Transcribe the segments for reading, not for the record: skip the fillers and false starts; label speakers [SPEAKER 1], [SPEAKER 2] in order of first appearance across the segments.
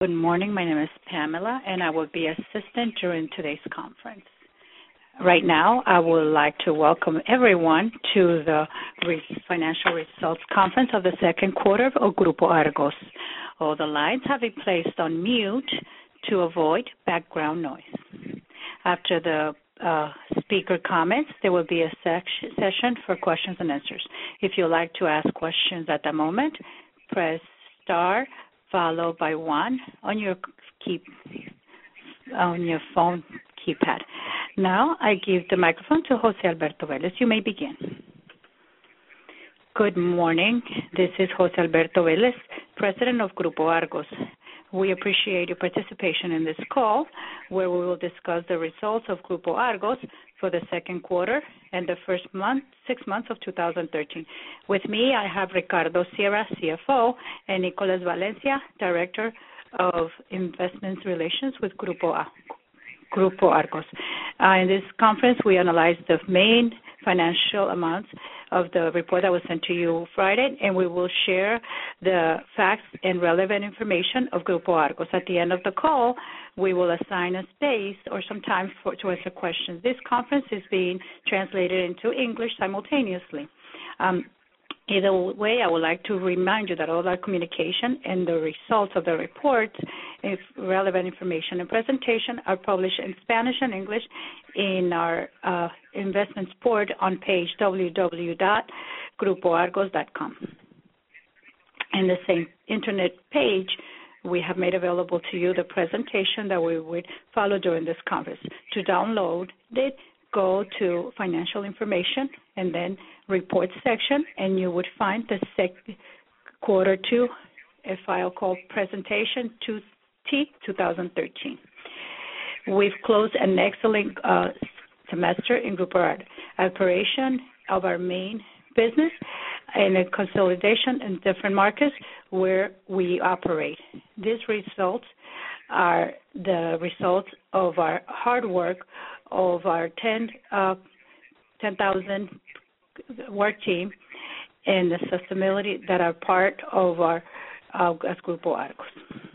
[SPEAKER 1] Good morning. My name is Pamela, and I will be assistant during today's conference. Right now, I would like to welcome everyone to the financial results conference of the second quarter of Grupo Argos. All the lines have been placed on mute to avoid background noise. After the speaker comments, there will be a session for questions and answers. If you'd like to ask questions at the moment, press star followed by 1 on your phone keypad. Now I give the microphone to Jose Alberto Vélez. You may begin. Good morning. This is Jose Alberto Vélez, President of Grupo Argos. We appreciate your participation in this call, where we will discuss the results of Grupo Argos for the second quarter and the first 6 months of 2013. With me, I have Ricardo Sierra, CFO, and Nicolas Valencia, Director of Investment Relations with Grupo Argos. In this conference, we analyze the main financial amounts of the report that was sent to you Friday, and we will share the facts and relevant information of Grupo Argos. At the end of the call, we will assign a space or some time to answer questions. This conference is being translated into English simultaneously. Either way, I would like to remind you that all our communication and the results of the report, if relevant information and presentation, are published in Spanish and English in our investments board on page www.grupoargos.com. In the same internet page, we have made available to you the presentation that we would follow during this conference. To download it, go to financial information and then report section, and you would find the quarter 2, a file called Presentation 2T 2013. We've closed an excellent semester in Grupo Argos. Operation of our main business and a consolidation in different markets where we operate. These results are the results of our hard work of our 10,000 work team and the sustainability that are part of our as Grupo Argos.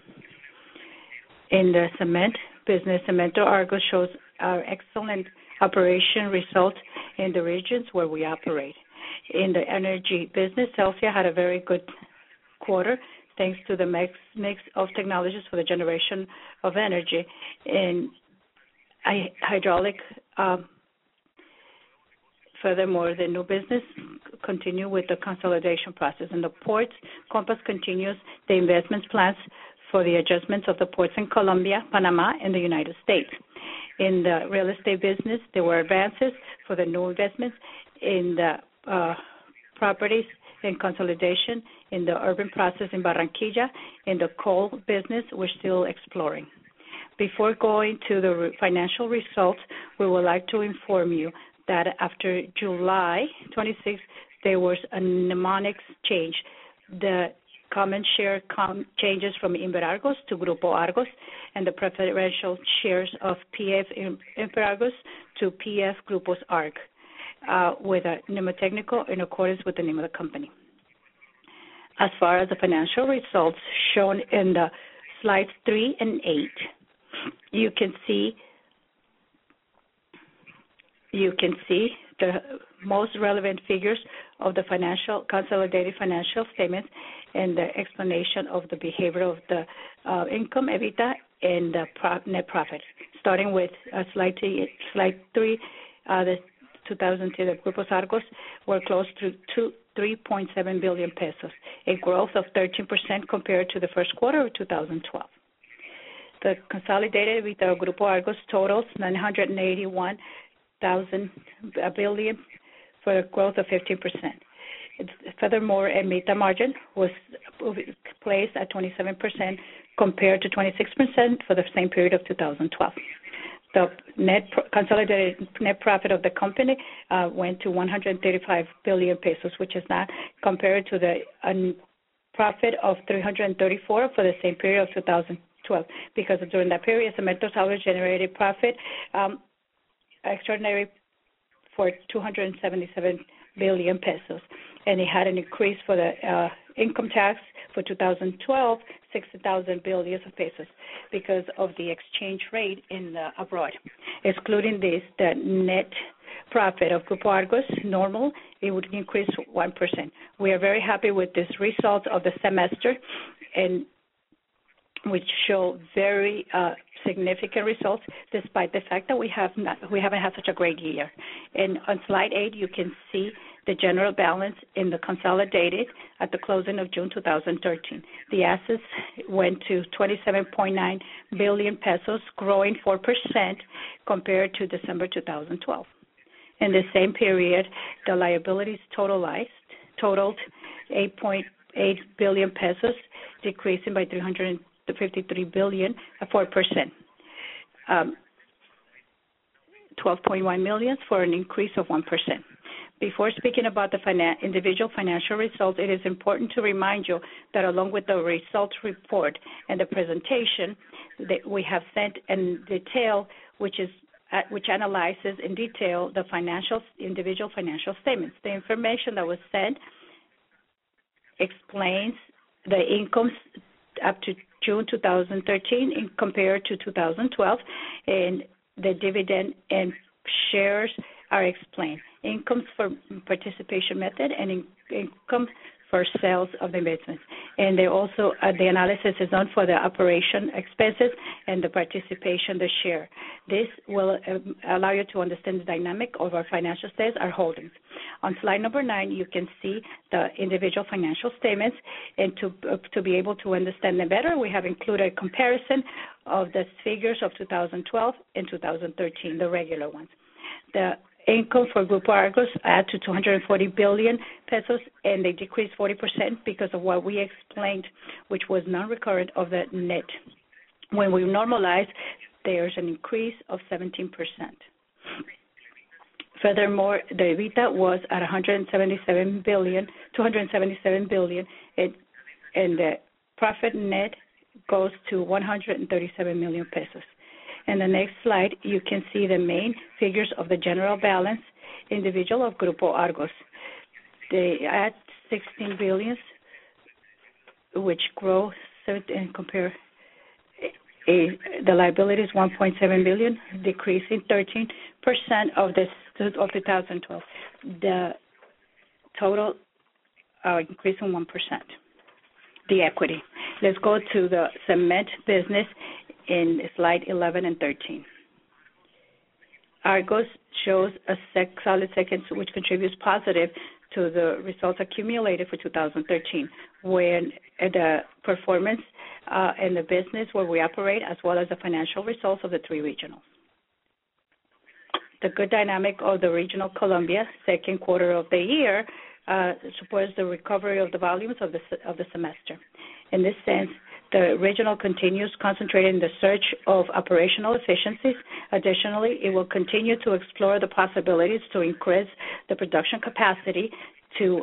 [SPEAKER 1] In the cement business, Cemento Argos shows our excellent operation results in the regions where we operate. In the energy business, Celsia had a very good quarter thanks to the mix of technologies for the generation of energy. In hydraulic, furthermore, the new business continue with the consolidation process. In the ports, Compass continues the investments plans for the adjustments of the ports in Colombia, Panama, and the United States. In the real estate business, there were advances for the new investments in the properties and consolidation in the urban process in Barranquilla. In the coal business, we're still exploring. Before going to the financial results, we would like to inform you that after July 26th, there was a mnemonics change. The common share changes from Inverargos to Grupo Argos, and the preferential shares of PF Inverargos to PF Grupos Arg, with a mnemotechnical in accordance with the name of the company. As far as the financial results shown in the slides 3 and 8, you can see the most relevant figures of the consolidated financial statements and the explanation of the behavior of the income, EBITDA, and the net profit. Starting with slide 3, the 2002, the Grupos Argos were close to 3.7 billion pesos, a growth of 13% compared to the first quarter of 2012. The consolidated EBITDA of Grupo Argos totals 981,000 billion for a growth of 15%. Furthermore, EBITDA margin was placed at 27% compared to 26% for the same period of 2012. The consolidated net profit of the company went to 135 billion pesos, which is not compared to the profit of 334 for the same period of 2012, because during that period, Cementos Argos generated profit extraordinary for 277 billion pesos. and it had an increase for the income tax for 2012, 60,000 billion pesos because of the exchange rate in abroad. Excluding this, the net profit of Grupo Argos, normal, it would increase 1%. We are very happy with this result of the semester, and which show very significant results, despite the fact that we haven't had such a great year. And on slide 8, you can see the general balance in the consolidated at the closing of June 2013. The assets went to 27.9 billion pesos, growing 4% compared to December 2012. In the same period, the liabilities totaled 8.8 billion pesos, decreasing by 353 billion, 4%. 12.1 million for an increase of 1%. Before speaking about the individual financial results, it is important to remind you that along with the results report and the presentation that we have sent in detail, which analyzes in detail the individual financial statements. The information that was sent explains the incomes up to June 2013 compared to 2012, and the dividend and shares are explained. Incomes for participation method and income for sales of the investments. And they also, the analysis is done for the operation expenses and the participation, the share. This will allow you to understand the dynamic of our financial statements, our holdings. On slide number 9, you can see the individual financial statements, and to be able to understand them better, we have included a comparison of the figures of 2012 and 2013, the regular ones. The income for Grupo Argos add to 240 billion pesos, and they decreased 40% because of what we explained, which was non-recurrent of the net. When we normalize, there's an increase of 17%. Furthermore, the EBITDA was at 277 billion, and the profit net goes to 137 million pesos. In the next slide, you can see the main figures of the general balance individual of Grupo Argos. They add 16 billion, which grow and compare. The liability is 1.7 billion, decreasing 13% of 2012. The total increasing 1%. The equity. Let's go to the cement business in slide 11 and 13. Argos shows a solid second, which contributes positive to the results accumulated for 2013, when the performance in the business where we operate, as well as the financial results of the 3 regionals. The good dynamic of the regional Colombia second quarter of the year supports the recovery of the volumes of the semester. In this sense, the regional continues concentrating in the search of operational efficiencies. Additionally, it will continue to explore the possibilities to increase the production capacity to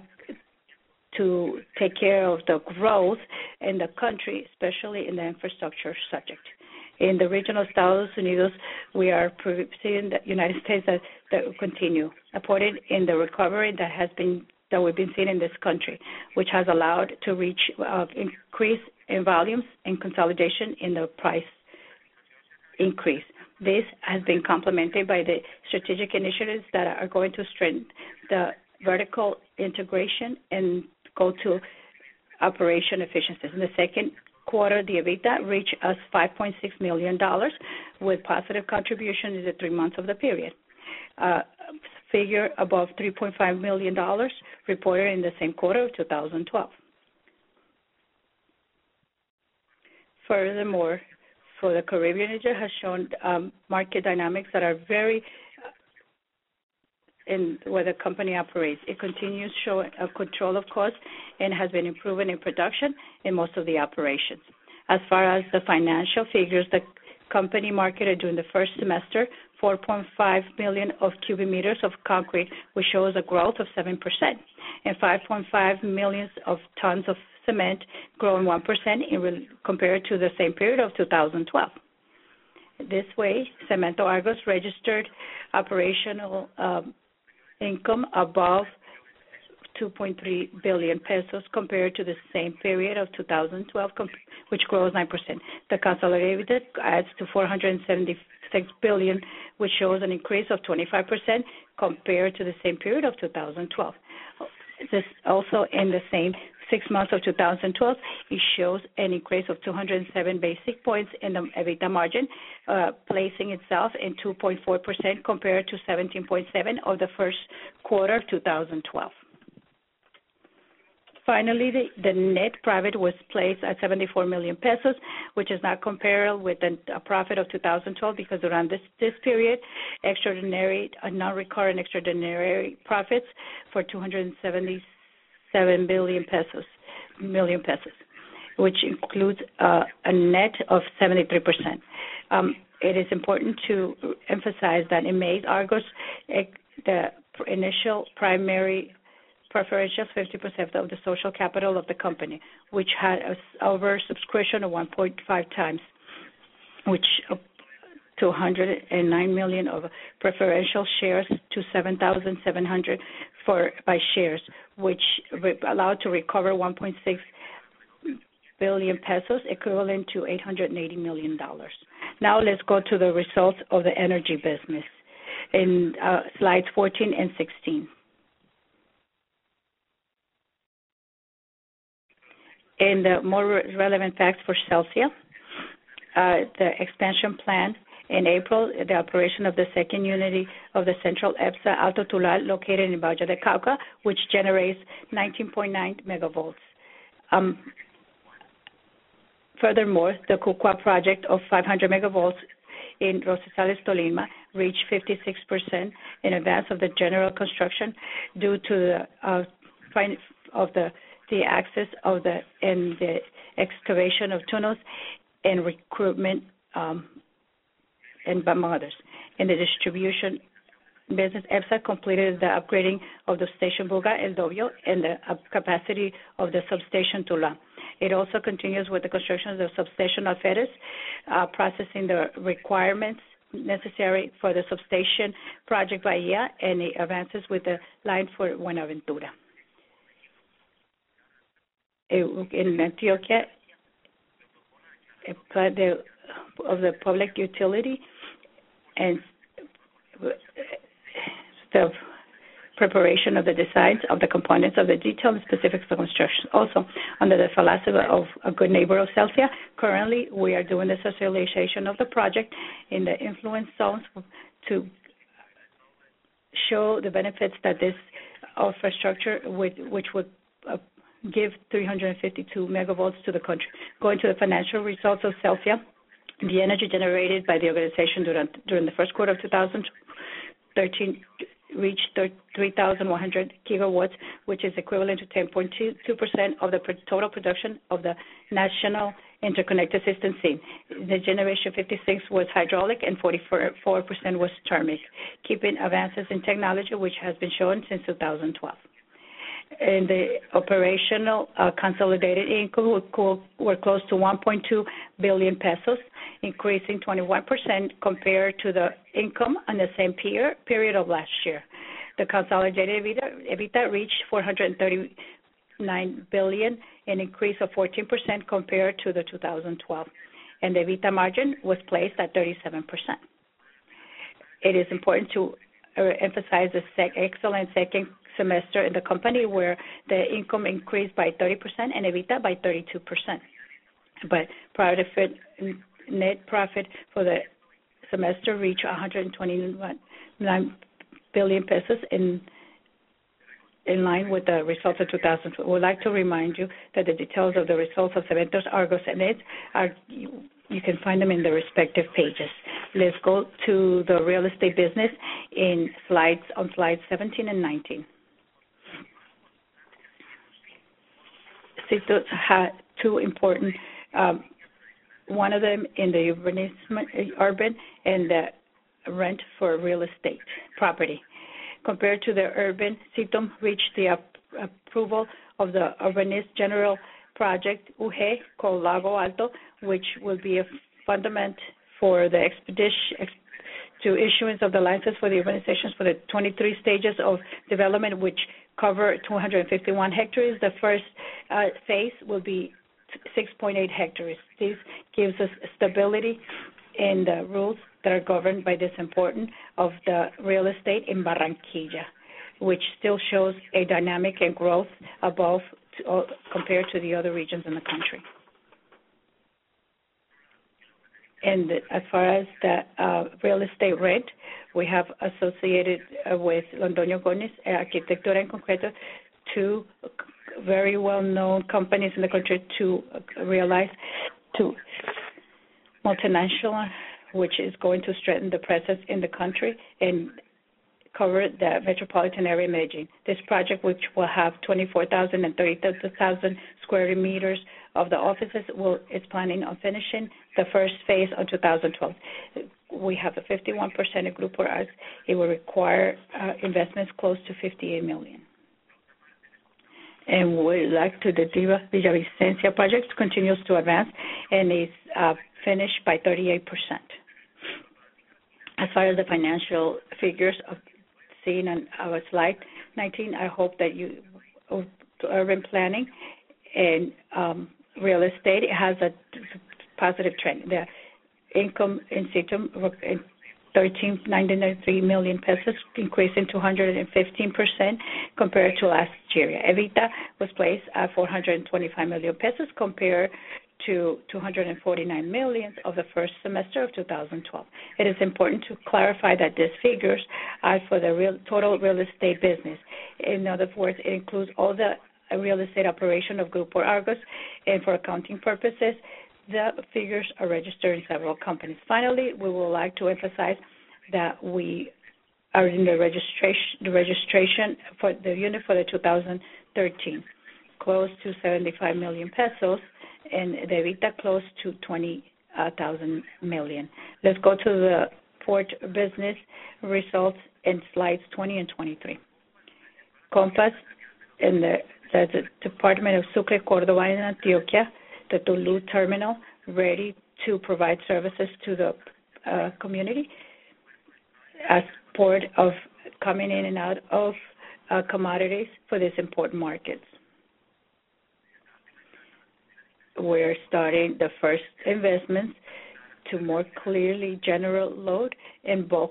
[SPEAKER 1] take care of the growth in the country, especially in the infrastructure subject. In the regional Estados Unidos, we are seeing the United States that will continue, supported in the recovery that we've been seeing in this country, which has allowed to reach increase in volumes and consolidation in the price increase. This has been complemented by the strategic initiatives that are going to strengthen the vertical integration and go to operation efficiencies. In the second quarter, the EBITDA reached us $5.6 million with positive contribution in the 3 months of the period. Figure above $3.5 million reported in the same quarter of 2012. Furthermore, for the Caribbean region has shown market dynamics that are very in where the company operates. It continues showing a control of costs and has been improving in production in most of the operations. As far as the financial figures, the company marketed during the first semester 4.5 million of cubic meters of concrete, which shows a growth of 7%, and 5.5 million of tons of cement, growing 1% compared to the same period of 2012. This way, Cemento Argos registered operational income above 2.3 billion pesos compared to the same period of 2012, which grows 9%. The consolidated adds to 476 billion, which shows an increase of 25% compared to the same period of 2012. This also in the same 6 months of 2012, it shows an increase of 207 basic points in the EBITDA margin, placing itself in 2.4% compared to 17.7% of the first quarter of 2012. Finally, the net profit was placed at 74 million pesos, which is not comparable with a profit of 2012 because around this period, non-recurrent extraordinary profits for 277 million pesos, which includes a net of 73%. It is important to emphasize that in May, Argos, the initial primary preferential 50% of the social capital of the company, which had an oversubscription of 1.5 times, which 209 million of preferential shares to 7,700 by shares, which allowed to recover 1.6 billion pesos, equivalent to $880 million. Now let's go to the results of the energy business in slides 14 and 16. In the more relevant facts for Celsia, the expansion plan in April, the operation of the second unit of the central EBSA Alto Tula, located in Valle de Cauca, which generates 19.9 megavolts. Furthermore, the Cucua project of 500 megavolts in Rosales, Tolima, reached 56% in advance of the general construction due to the access of the excavation of tunnels and recruitment and others. In the distribution business, EBSA completed the upgrading of the station Buga El Dobio and the capacity of the substation Tula. It also continues with the construction of the substation Alferez, processing the requirements necessary for the substation project Bahia, and it advances with the line for Buenaventura. In Antioquia, of the public utility and the preparation of the designs of the components of the detail and specifics of construction. Also, under the philosophy of a good neighbor of Celsia, currently we are doing the socialization of the project in the influence zones to show the benefits that this infrastructure which would give 352 megavolts to the country. Going to the financial results of Celsia, the energy generated by the organization during the first quarter of 2013 reached 3,100 gigawatts, which is equivalent to 10.22% of the total production of the National Interconnected System C. The generation 56 was hydraulic and 44% was thermic, keeping advances in technology which has been shown since 2012. In the operational consolidated income were close to 1.2 billion pesos, increasing 21% compared to the income on the same period of last year. The consolidated EBITDA reached 439 billion, an increase of 14% compared to the 2012, and the EBITDA margin was placed at 37%. It is important to emphasize the excellent second semester in the company, where the income increased by 30% and EBITDA by 32%. But net profit for the semester reached 129 billion pesos in line with the results of 2012. We would like to remind you that the details of the results of Cementos, Argos, and EDS you can find them in the respective pages. Let's go to the real estate business on slides 17 and 19. Citos had two important, one of them in the urban and the rent for real estate property. Compared to the urban, Citom reached the approval of the Urbanist General Project UG called Lago Alto, which will be a fundament for the expedition to issuance of the license for the urbanizations for the 23 stages of development, which cover 251 hectares. The first phase will be 6.8 hectares. This gives us stability in the rules that are governed by this important of the real estate in Barranquilla, which still shows a dynamic and growth above compared to the other regions in the country. And as far as the real estate rent, we have associated with Londoño Gómez, Arquitectura en Concreto, two very well-known companies in the country to realize to multinational, which is going to strengthen the presence in the country and cover the metropolitan area of Medellin. This project, which will have 24,000 and 30,000 square meters of the offices, is planning on finishing the first phase on 2012. We have a 51% of Grupo Argos. It will require investments close to $58 million. And we'd like to the Villavicencia project continues to advance and is finished by 38%. As far as the financial figures seen on our slide 19, I hope that you, urban planning and real estate, it has a positive trend. The income in situ, 1,393 million pesos, increasing 215% compared to last year. EBITDA was placed at 425 million pesos compared to 249 million of the first semester of 2012. It is important to clarify that these figures are for the total real estate business. In other words, it includes all the real estate operation of Grupo Argos, and for accounting purposes, the figures are registered in several companies. Finally, we would like to emphasize that we are in the registration for the unit for the 2013, close to 75 million pesos, and the EBITDA close to 20,000 million. Let's go to the port business results in slides 20 and 23. Compass in the Department of Sucre, Córdoba, and Antioquia, the Tulu terminal, ready to provide services to the community as port of coming in and out of commodities for these important markets. We're starting the first investments to more clearly general load in bulk.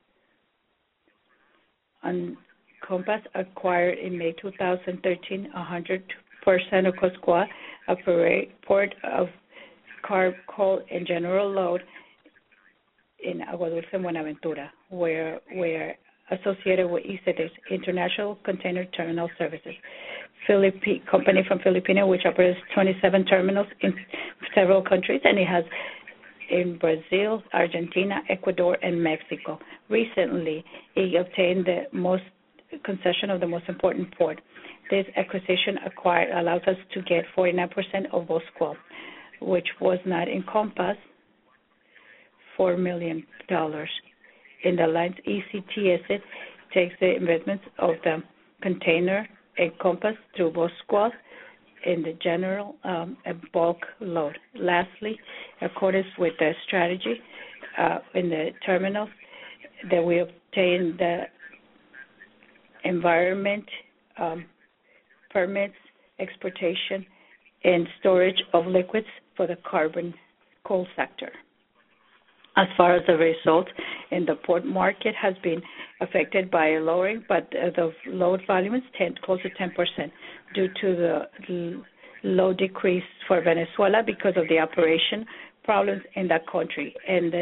[SPEAKER 1] Compass acquired in May 2013 100% of Coscoa, a port of carb, coal, and general load in Agua Dulce and Buenaventura, where we're associated with ICETEX, International Container Terminal Services, company from Filipino, which operates 27 terminals in several countries, and it has in Brazil, Argentina, Ecuador, and Mexico. Recently, it obtained the most concession of the most important port. This acquisition allows us to get 49% of Bosqual, which was not in Compass, $4 million. In the lines ECTS, takes the investments of the container and Compass through Bosqual in the general and bulk load. Lastly, in accordance with the strategy in the terminals, that we obtain the environment permits, exportation, and storage of liquids for the carbon coal sector. As far as the result in the port market has been affected by a lowering, but the load volume is close to 10% due to the low decrease for Venezuela because of the operation problems in that country. And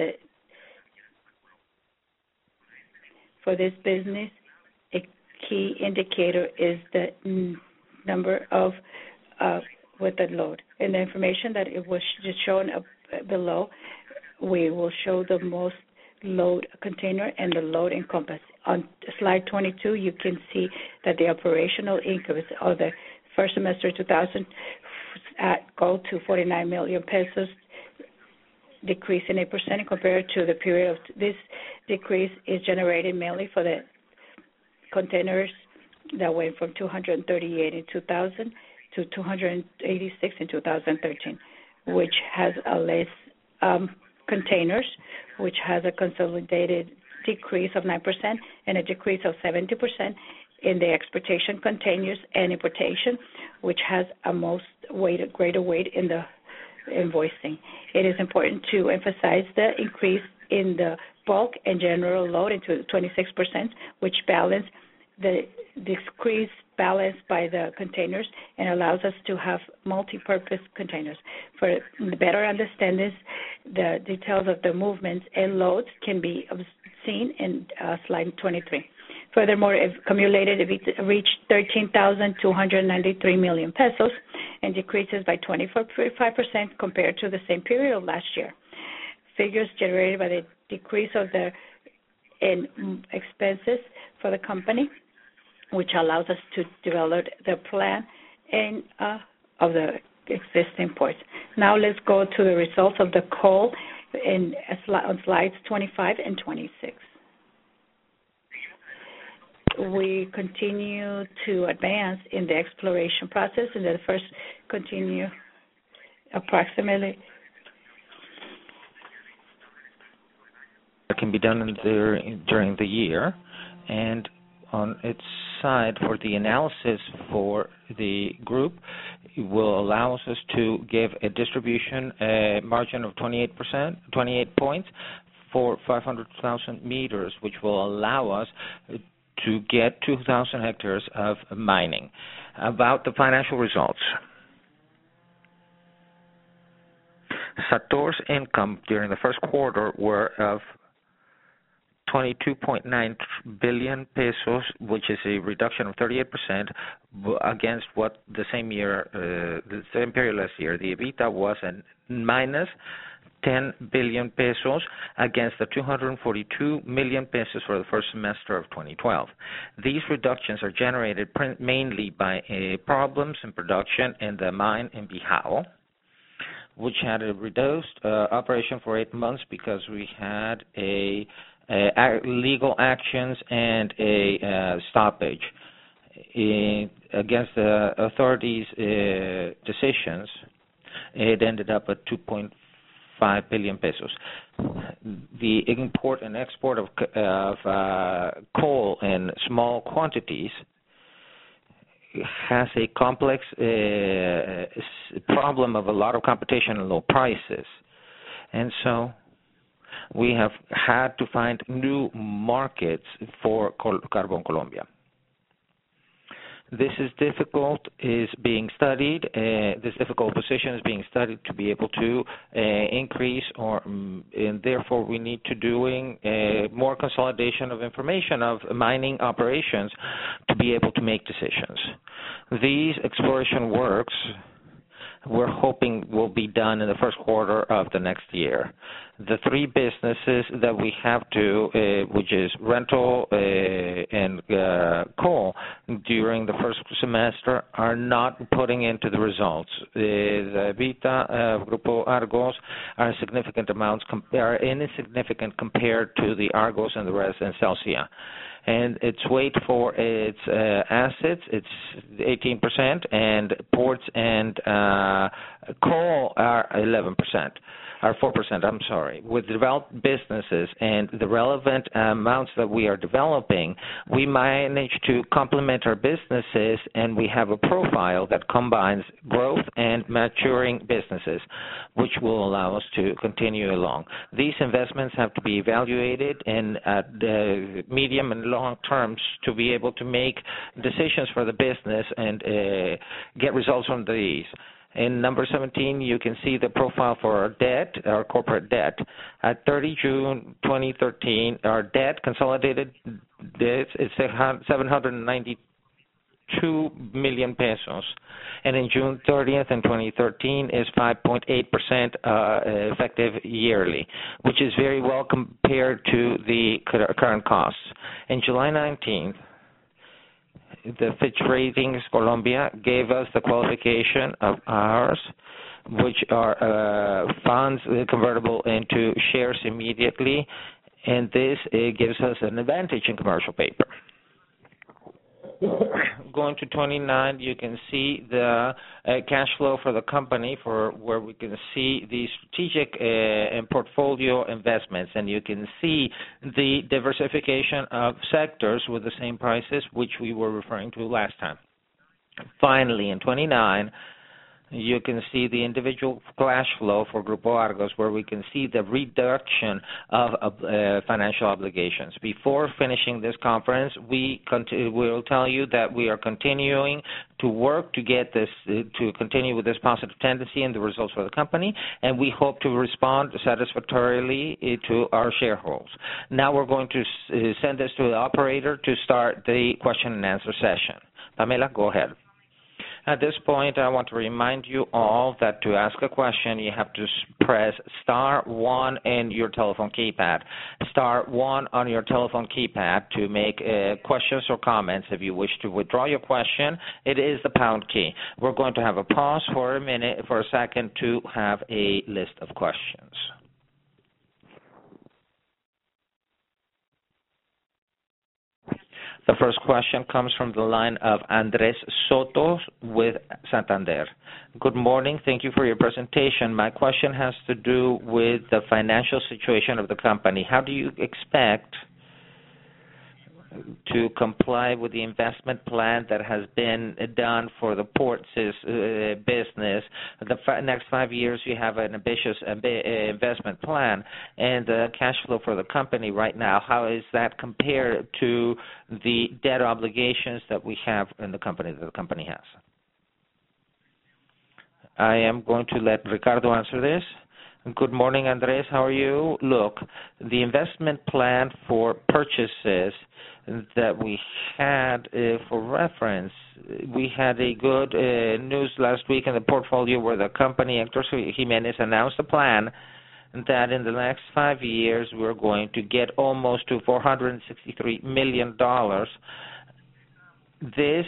[SPEAKER 1] for this business, a key indicator is the number of with the load. In the information that it was just shown below, we will show the most load container and the load in Compass. On slide 22, you can see that the operational income of the first semester 2000 go to 49 million pesos, decrease in 8% compared to the period of this decrease is generated mainly for the containers that went from 238 in 2000 to 286 in 2013, which has a less containers, which has a consolidated decrease of 9% and a decrease of 70% in the exportation containers and importation, which has a greater weight in the invoicing. It is important to emphasize the increase in the bulk and general load into 26%, which balance the decreased balance by the containers and allows us to have multi-purpose containers. For better understand this, the details of the movements and loads can be seen in slide 23. Furthermore, accumulated EBITDA reached 13,293 million pesos and decreases by 25% compared to the same period of last year. Figures generated by the decrease of the expenses for the company, which allows us to develop the plan of the existing ports. Now let's go to the results of the coal on slides 25 and 26. We continue to advance in the exploration process, and the first continue approximately.
[SPEAKER 2] That can be done during the year, and on its side for the analysis for the group, it will allow us to give a distribution margin of 28 points for 500,000 meters, which will allow us to get 2,000 hectares of mining. About the financial results. Sator's income during the first quarter were of 22.9 billion pesos, which is a reduction of 38% against what the same period last year. The EBITDA was at minus 10 billion pesos against the 242 million pesos for the first semester of 2012. These reductions are generated mainly by problems in production in the mine in Bijao, which had a reduced operation for 8 months because we had legal actions and a stoppage. Against the authorities' decisions, it ended up at 2.5 billion pesos. The import and export of coal in small quantities has a complex problem of a lot of competition and low prices. And so we have had to find new markets for Carbon Colombia. This is being studied. This difficult position is being studied to be able to increase, and therefore we need to doing more consolidation of information of mining operations to be able to make decisions. These exploration works we're hoping will be done in the first quarter of the next year. The three businesses that we have which is rental and coal, during the first semester are not putting into the results. The EBITDA of Grupo Argos are significant amounts, are insignificant compared to the Argos and the rest in Celsia. And its weight for its assets, it's 18%, and ports and coal are 11%. Or 4%, I'm sorry. With developed businesses and the relevant amounts that we are developing, we manage to complement our businesses, and we have a profile that combines growth and maturing businesses, which will allow us to continue along. These investments have to be evaluated in the medium and long terms to be able to make decisions for the business and get results from these. In number 17, you can see the profile for our debt, our corporate debt. At 30 June 2013, our debt, consolidated debt, is 792 million pesos. And in June 30th in 2013 is 5.8% effective yearly, which is very well compared to the current costs. In July 19th, the Fitch Ratings Colombia gave us the qualification of ours, which are funds convertible into shares immediately, and this gives us an advantage in commercial paper. going to 29, you can see the cash flow for the company, for where we can see the strategic and portfolio investments, and you can see the diversification of sectors with the same prices which we were referring to last time. Finally, in 29, you can see the individual cash flow for Grupo Argos, where we can see the reduction of financial obligations. Before finishing this conference, we will tell you that we are continuing to work to get this, to continue with this positive tendency in the results for the company, and we hope to respond satisfactorily to our shareholders. Now we're going to send this to the operator to start the question and answer session. Pamela, go ahead. At this point, I want to remind you all that to ask a question, you have to press star 1 in your telephone keypad. Star 1 on your telephone keypad to make questions or comments. If you wish to withdraw your question, it is the pound key. We're going to have a pause for a second to have a list of questions. The first question comes from the line of Andres Soto with Santander. Good morning. Thank you for your presentation. My question has to do with the financial situation of the company. How do you expect to comply with the investment plan that has been done for the ports business? The next 5 years, you have an ambitious investment plan, and the cash flow for the company right now, how is that compared to the debt obligations that we have in the company, that the company has? I am going to let Ricardo answer this. Good morning, Andres. How are you? Look, the investment plan for purchases that we had for reference, we had a good news last week in the portfolio where the company, Hector Jimenez, announced a plan that in the next 5 years we're going to get almost to $463 million. This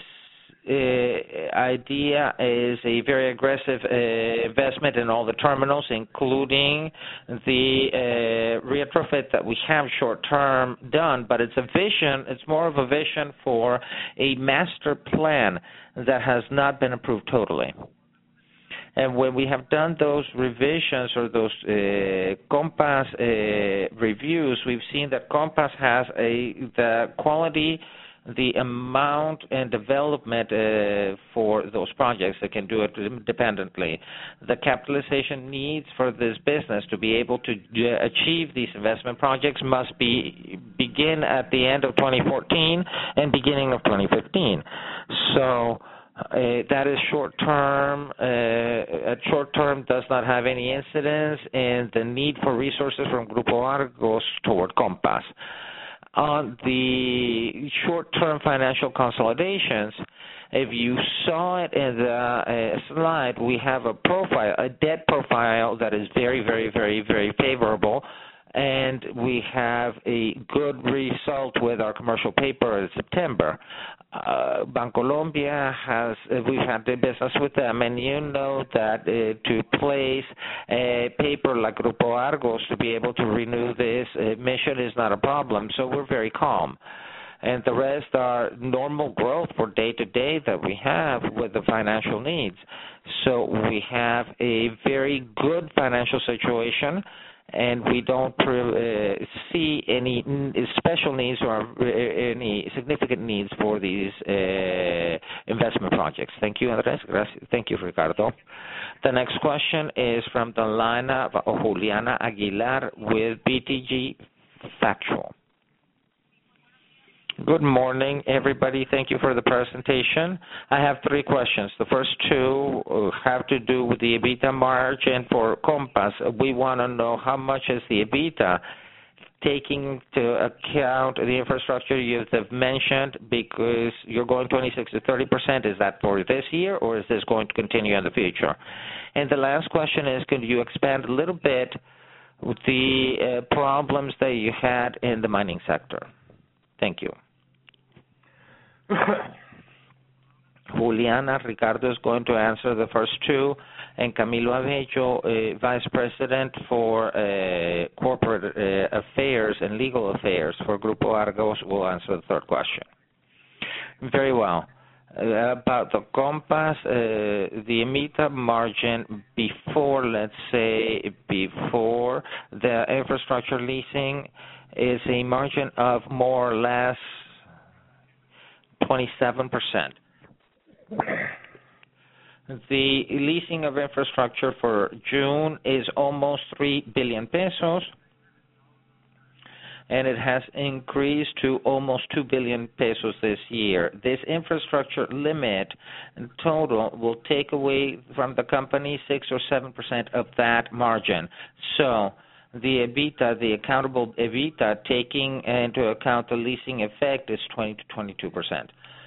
[SPEAKER 2] idea is a very aggressive investment in all the terminals, including the retrofit that we have short-term done, but it's a vision, it's more of a vision for a master plan that has not been approved totally. And when we have done those revisions or those Compass reviews, we've seen that Compass has the quality, the amount and development for those projects that can do it independently. The capitalization needs for this business to be able to achieve these investment projects must begin at the end of 2014 and beginning of 2015. So that is short-term. Short-term does not have any incidence in the need for resources from Grupo Argos toward Compass. On the short-term financial consolidations, if you saw it in the slide, we have a profile, a debt profile that is very, very, very, very favorable, and we have a good result with our commercial paper in September. Bancolombia we've had the business with them, and you know that to place a paper like Grupo Argos to be able to renew this mission is not a problem, so we're very calm. And the rest are normal growth for day-to-day that we have with the financial needs. So we have a very good financial situation, and we don't see any special needs or any significant needs for these investment projects. Thank you, Andres. Thank you, Ricardo. The next question is from the line of Juliana Aguilar with BTG Pactual. Good morning, everybody. Thank you for the presentation. I have 3 questions. The first 2 have to do with the EBITDA margin for Compass. We want to know how much is the EBITDA, taking into account the infrastructure you have mentioned, because you're going 26 to 30%. Is that for this year, or is this going to continue in the future? And the last question is, could you expand a little bit with the problems that you had in the mining sector? Thank you. Juliana, Ricardo is going to answer the first 2, and Camilo Abello, Vice President for Corporate Affairs and Legal Affairs for Grupo Argos, will answer the third question. Very well. About the Compass, the EBITDA margin before, let's say, before the infrastructure leasing is a margin of more or less 27%. The leasing of infrastructure for June is almost 3 billion pesos, and it has increased to almost 2 billion pesos this year. This infrastructure limit in total will take away from the company 6 or 7% of that margin. So the EBITDA, the accountable EBITDA, taking into account the leasing effect, is 20 to 22%.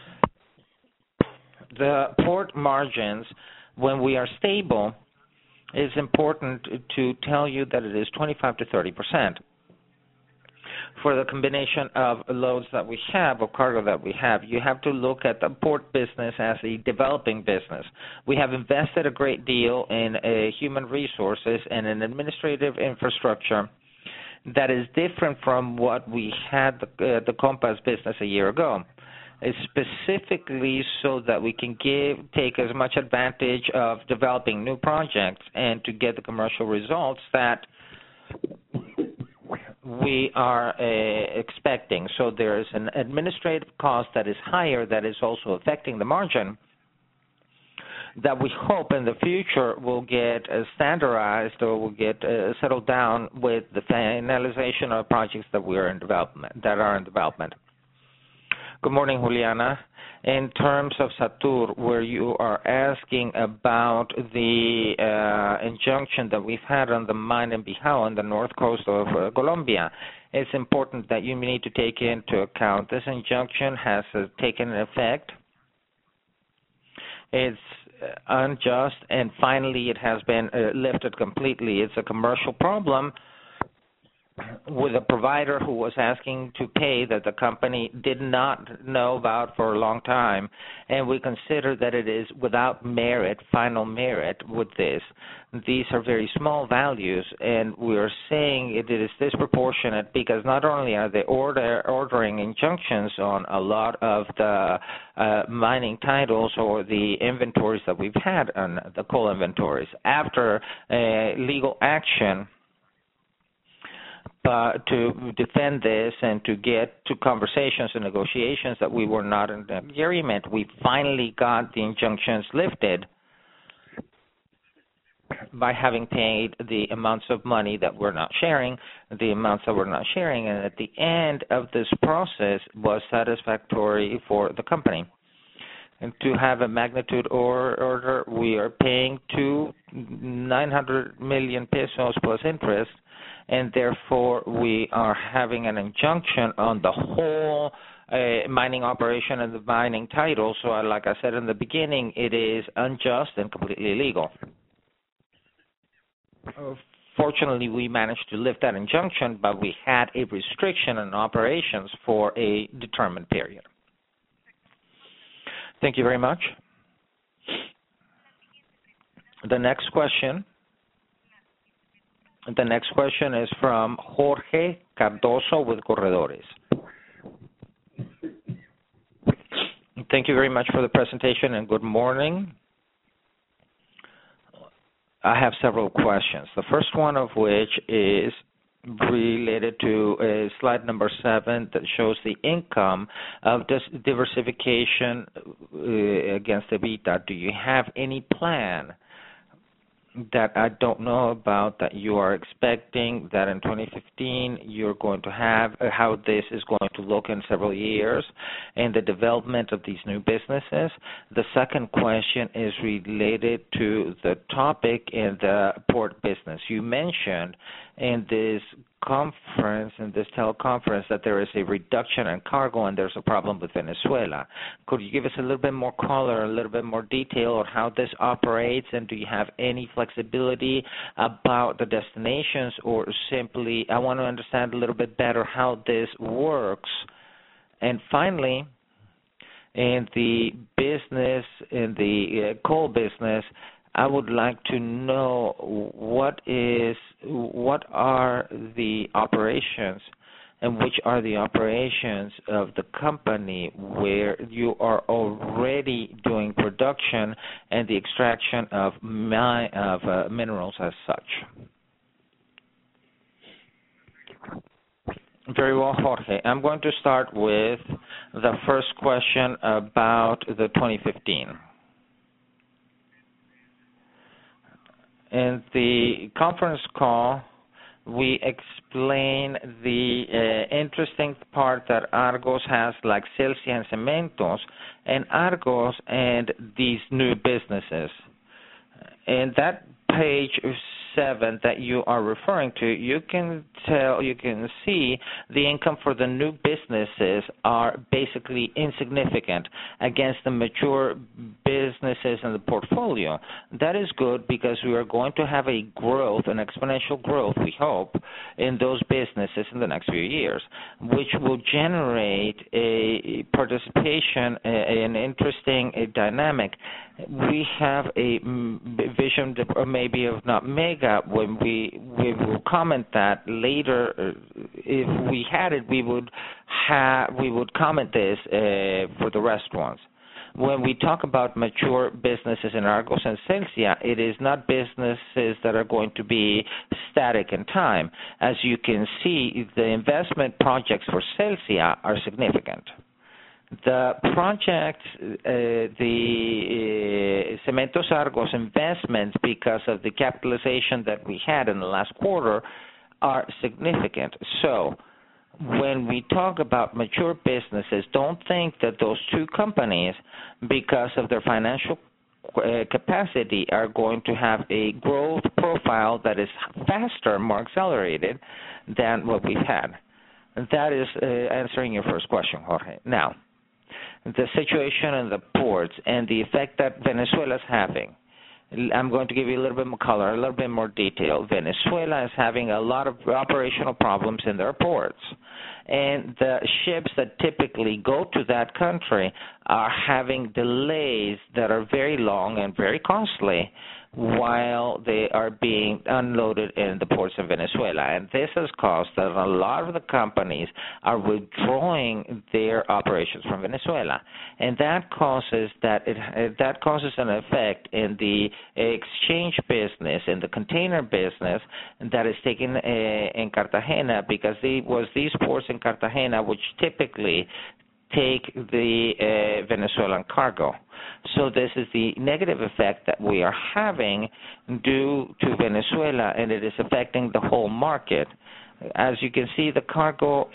[SPEAKER 2] The port margins, when we are stable, it's important to tell you that it is 25 to 30%. For the combination of loads that we have, or cargo that we have, you have to look at the port business as a developing business. We have invested a great deal in human resources and an administrative infrastructure that is different from what we had the Compass business a year ago. It's specifically so that we can take as much advantage of developing new projects and to get the commercial results that we are expecting. So there is an administrative cost that is higher that is also affecting the margin that we hope in the future will get standardized or will get settled down with the finalization of projects that are in development. Good morning, Juliana. In terms of Satur, where you are asking about the injunction that we've had on the mine in Bijao on the north coast of Colombia, it's important that you need to take into account this injunction has taken effect. It's unjust, and finally it has been lifted completely. It's a commercial problem with a provider who was asking to pay that the company did not know about for a long time, and we consider that it is without merit, final merit with this. These are very small values, and we are saying it is disproportionate because not only are they ordering injunctions on a lot of the mining titles or the inventories that we've had on the coal inventories. After legal action, to defend this and to get to conversations and negotiations that we were not in the agreement, we finally got the injunctions lifted by having paid the amounts of money that we're not sharing, and at the end of this process was satisfactory for the company. And to have a magnitude order, we are paying 900 million pesos plus interest, and therefore we are having an injunction on the whole mining operation and the mining title. So like I said in the beginning, it is unjust and completely illegal. Fortunately, we managed to lift that injunction, but we had a restriction on operations for a determined period. Thank you very much. The next question is from Jorge Cardoso with Corredores. Thank you very much for the presentation and good morning. I have several questions. The first one of which is related to slide number 7 that shows the income of this diversification against EBITDA. Do you have any plan that I don't know about that you are expecting that in 2015 you're going to have, how this is going to look in several years and the development of these new businesses? The second question is related to the topic in the port business. You mentioned in this conference, in this teleconference, that there is a reduction in cargo and there's a problem with Venezuela. Could you give us a little bit more color, a little bit more detail on how this operates, and do you have any flexibility about the destinations, or simply I want to understand a little bit better how this works? And finally, in the business, in the coal business, I would like to know what are the operations and which are the operations of the company where you are already doing production and the extraction of minerals as such? Very well, Jorge. I'm going to start with the first question about the 2015. In the conference call, we explain the interesting part that Argos has, like Celsia and Cementos, and Argos and these new businesses. In that page 7 that you are referring to, you can see the income for the new businesses are basically insignificant against the mature businesses in the portfolio. That is good because we are going to have a growth, an exponential growth, we hope, in those businesses in the next few years, which will generate a participation, an interesting dynamic. We have a vision, maybe of not mega. When we will comment that later. If we had it, we would comment this for the rest ones. When we talk about mature businesses in Argos and Celsia, it is not businesses that are going to be static in time. As you can see, the investment projects for Celsia are significant. The projects, the Cementos Argos investments, because of the capitalization that we had in the last quarter, are significant. So when we talk about mature businesses, don't think that those two companies, because of their financial capacity, are going to have a growth profile that is faster, more accelerated than what we've had. That is answering your first question, Jorge. Now, the situation in the ports and the effect that Venezuela is having. I'm going to give you a little bit more color, a little bit more detail. Venezuela is having a lot of operational problems in their ports. And the ships that typically go to that country are having delays that are very long and very costly while they are being unloaded in the ports of Venezuela. And this has caused that a lot of the companies are withdrawing their operations from Venezuela. And that causes an effect in the exchange business, in the container business that is taken in Cartagena, because it was these ports in Cartagena which typically take the Venezuelan cargo. So this is the negative effect that we are having due to Venezuela, and it is affecting the whole market. As you can see, the cargo,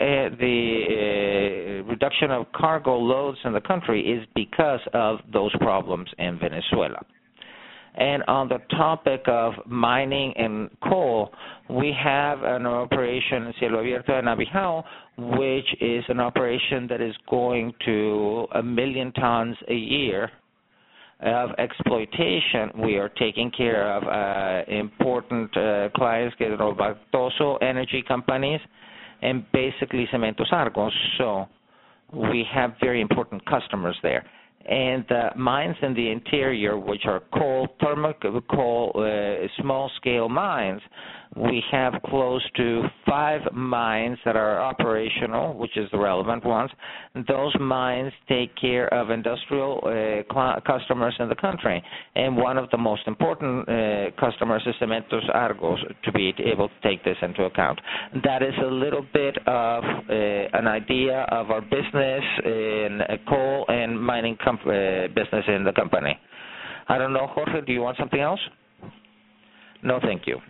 [SPEAKER 2] the reduction of cargo loads in the country is because of those problems in Venezuela. And on the topic of mining and coal, we have an operation in Cielo Abierto and Abijao, which is an operation that is going to 1 million tons a year of exploitation. We are taking care of important clients, Bartoso energy companies, and basically Cementos Argos. So we have very important customers there. And mines in the interior, which are coal, thermal coal, small-scale mines, we have close to 5 mines that are operational, which is the relevant ones. Those mines take care of industrial customers in the country. And one of the most important customers is Cementos Argos, to be able to take this into account. That is a little bit of an idea of our business in coal and mining business in the company. I don't know, Jorge, do you want something else? No, thank you.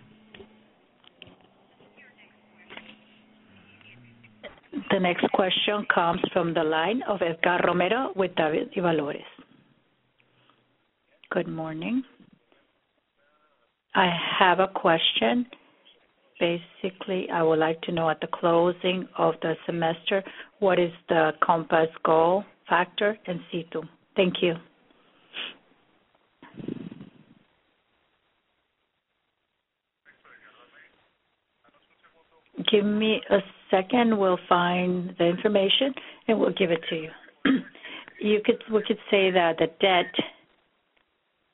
[SPEAKER 1] The next question comes from the line of Edgar Romero with David y Valores. Good morning. I have a question. Basically, I would like to know at the closing of the semester, what is the Compass goal factor and C2? Thank you. Give me a second. We'll find the information and we'll give it to you. We could say that the debt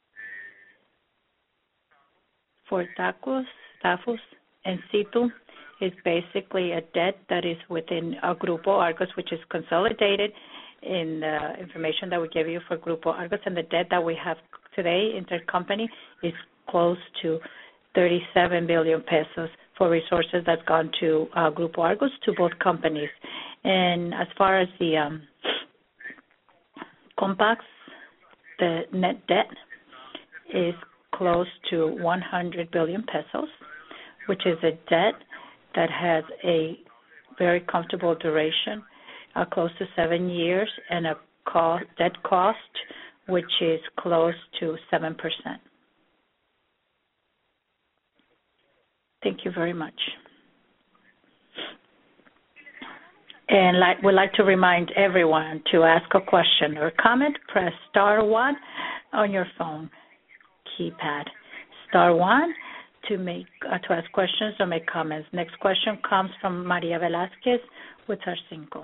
[SPEAKER 1] for Tafos and Situ is basically a debt that is within Grupo Argos, which is consolidated in the information that we gave you for Grupo Argos, and the debt that we have today, intercompany, is close to 37 billion pesos for resources that's gone to Grupo Argos, to both companies. And as far as the Compass, the net debt is close to 100 billion pesos, which is a debt that has a very comfortable duration, close to 7 years, and a debt cost which is close to 7%. Thank you very much. And we'd like to remind everyone to ask a question or comment, press star 1 on your phone keypad. Star 1 to ask questions or make comments. Next question comes from Maria Velázquez with Arcinco.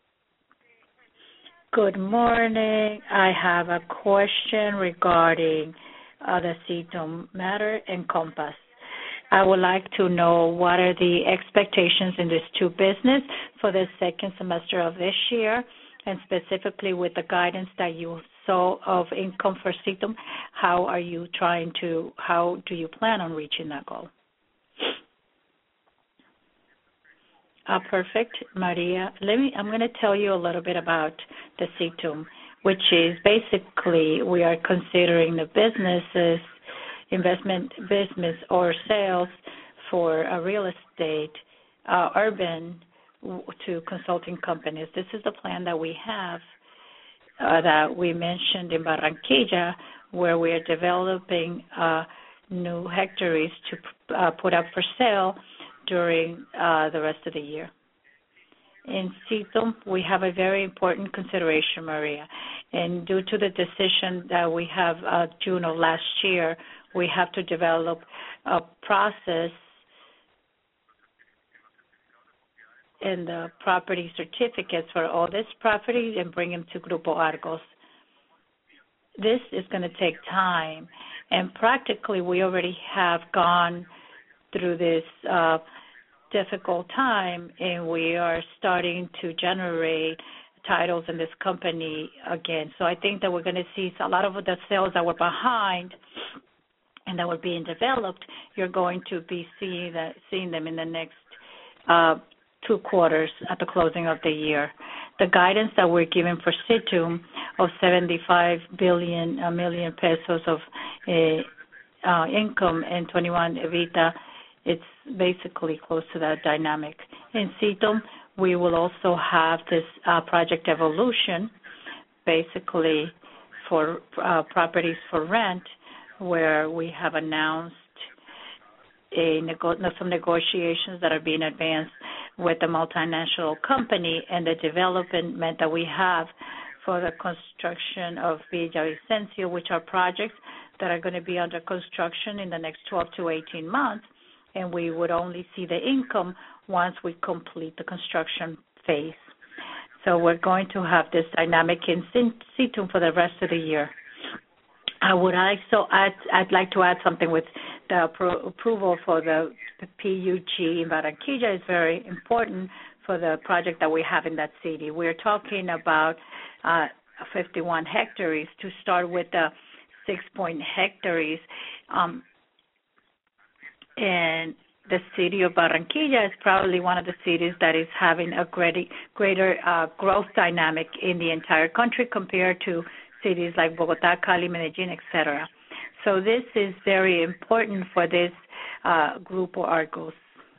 [SPEAKER 1] Good morning. I have a question regarding the CITUM matter and Compass. I would like to know what are the expectations in these two business for the second semester of this year, and specifically with the guidance that you saw of income for CITUM, how do you plan on reaching that goal? Perfect, Maria. I'm going to tell you a little bit about the CITUM, which is basically we are considering the businesses, investment business or sales for a real estate, urban to consulting companies. This is the plan that we have that we mentioned in Barranquilla, where we are developing new hectares to put up for sale during the rest of the year. In CITUM, we have a very important consideration, Maria, and due to the decision that we have June of last year, we have to develop a process in the property certificates for all this property and bring them to Grupo Argos. This is going to take time, and practically we already have gone through this difficult time, and we are starting to generate titles in this company again. So I think that we're going to see a lot of the sales that were behind and that were being developed, you're going to be seeing them in the next 2 quarters at the closing of the year. The guidance that we're giving for CITUM of 75 million pesos of income and 21 EBITDA, it's basically close to that dynamic. In CITUM, we will also have this project evolution, basically for properties for rent, where we have announced some negotiations that are being advanced with the multinational company and the development that we have for the construction of Villavicencio, which are projects that are going to be under construction in the next 12 to 18 months, and we would only see the income once we complete the construction phase. So we're going to have this dynamic in CITUM for the rest of the year. I'd like to add something with the approval for the PUG in Barranquilla is very important for the project that we have in that city. We're talking about 51 hectares to start with the 6 hectares. And the city of Barranquilla is probably one of the cities that is having a greater growth dynamic in the entire country compared to cities like Bogotá, Cali, Medellín, etc. So this is very important for this Grupo Argos.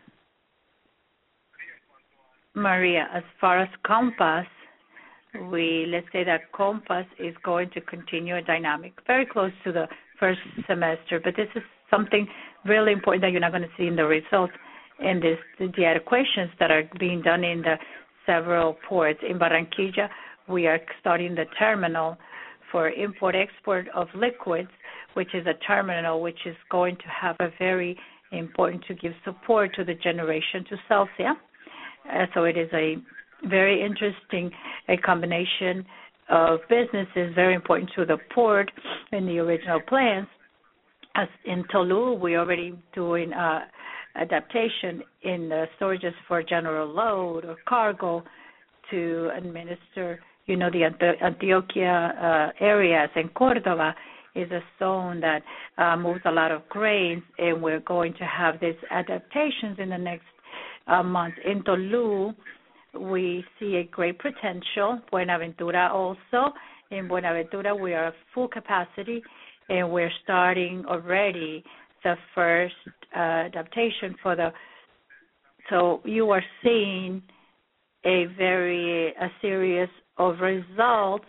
[SPEAKER 1] Maria, as far as Compass, let's say that Compass is going to continue a dynamic, very close to the first semester, but this is something really important that you're not going to see in the results in the equations that are being done in the several ports. In Barranquilla, we are starting the terminal for import-export of liquids, which is a terminal which is going to have a very important to give support to the generation to Celsia. So it is a very interesting combination of businesses, very important to the port in the original plans. As in Tolu, we're already doing adaptation in the storages for general load or cargo to administer, the Antioquia areas and Cordova is a zone that moves a lot of grains, and we're going to have these adaptations in the next months. In Tolu, we see a great potential. Buenaventura also. In Buenaventura, we are at full capacity, and we're starting already the first adaptation so you are seeing a series of results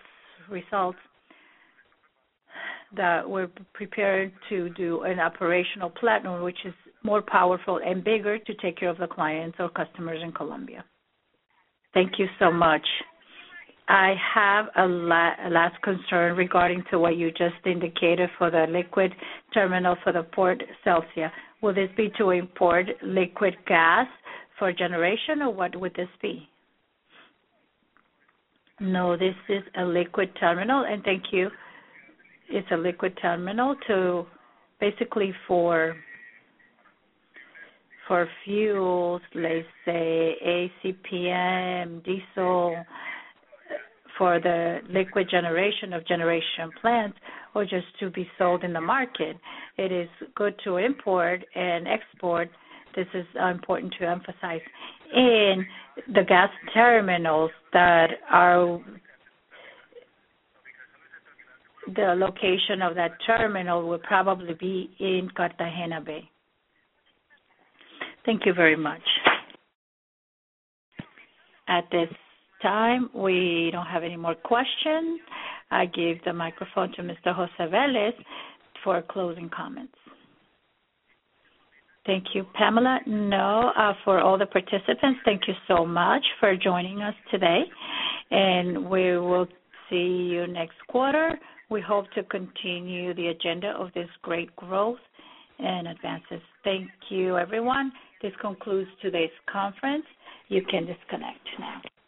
[SPEAKER 1] that we're prepared to do an operational platform which is more powerful and bigger to take care of the clients or customers in Colombia. Thank you so much. I have a last concern regarding to what you just indicated for the liquid terminal for the Port Celsia. Will this be to import liquid gas for generation, or what would this be? No, this is a liquid terminal, and thank you. It's a liquid terminal to basically for fuels, let's say ACPM, diesel, for the liquid generation of generation plants, or just to be sold in the market. It is good to import and export. This is important to emphasize. In the gas terminals that are the location of that terminal will probably be in Cartagena Bay. Thank you very much. At this time, we don't have any more questions. I give the microphone to Mr. Jose Velez for closing comments. Thank you, Pamela. No, for all the participants, thank you so much for joining us today, and we will see you next quarter. We hope to continue the agenda of this great growth and advances. Thank you, everyone. This concludes today's conference. You can disconnect now.